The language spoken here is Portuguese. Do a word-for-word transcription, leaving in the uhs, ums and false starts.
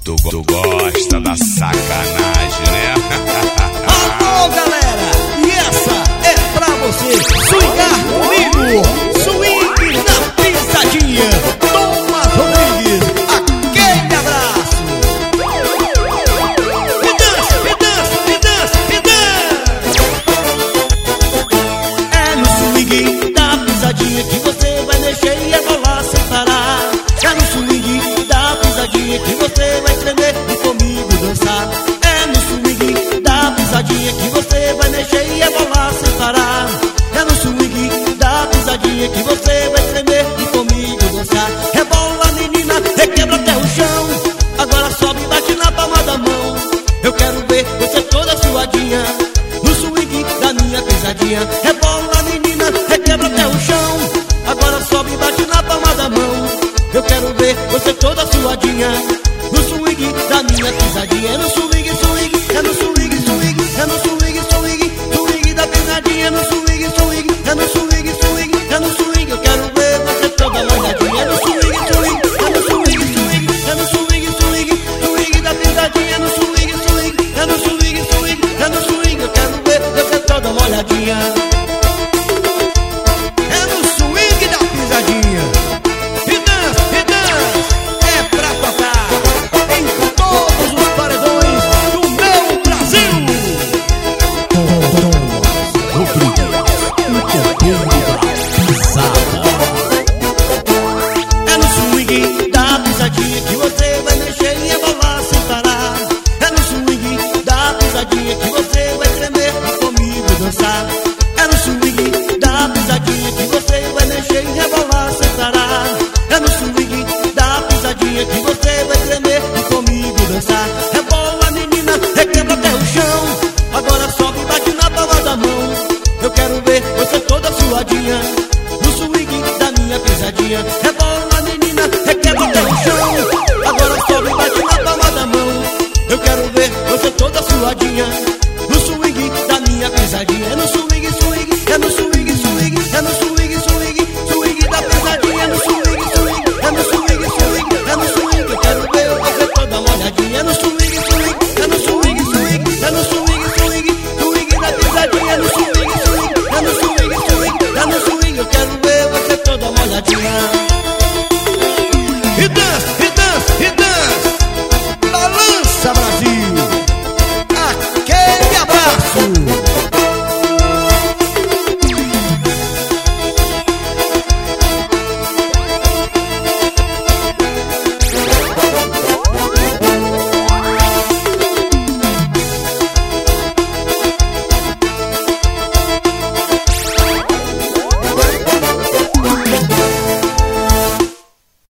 Tu, tu gosta da sacanagem, né? Alô, galera! E essa é pra você swingar comigo! Swing na pisadinha! Thomas Rodrigues, aquele abraço! Me dança, me dança, me dança, me dança! É no swing da pisadinha que você vai mexer e rebolar sem parar. É no swing da pisadinha que você vai tremer e comigo dançar. É no swing da pisadinha que você vai mexer e rebolar sem parar. É no swing da pisadinha que você vai tremer e comigo dançar. Rebola, menina, requebra até o chão. Agora sobe e bate na palma da mão. Eu quero ver você toda suadinha no swing da minha pisadinha. Rebola, menina, requebra até o chão. Agora sobe e bate na palma da mão. Eu quero ver você toda suadinha no swing da minha pisadinha. No swing